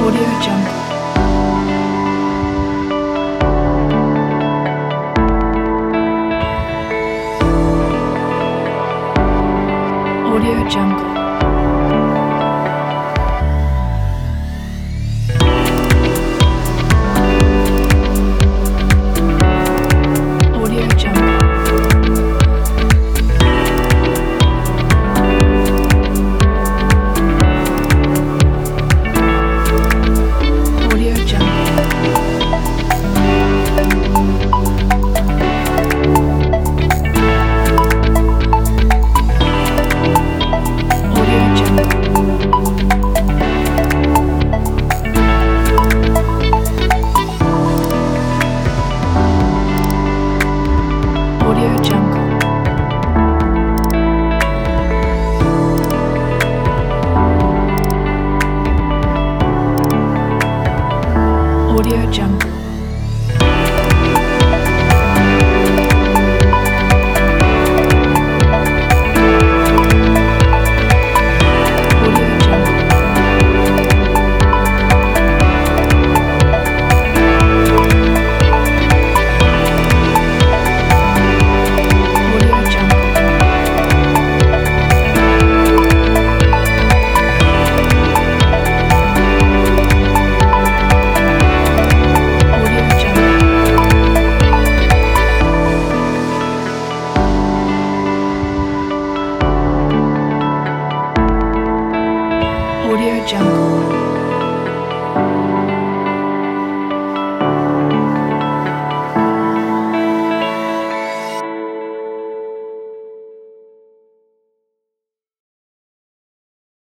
Audio Jungle. Audio Jungle. Audio Jungle. Audio Jungle. Audio Jungle. Audio Jungle. Audio Jungle. Audio Jungle. Audio Jungle. Audio Jungle. Audio Jungle.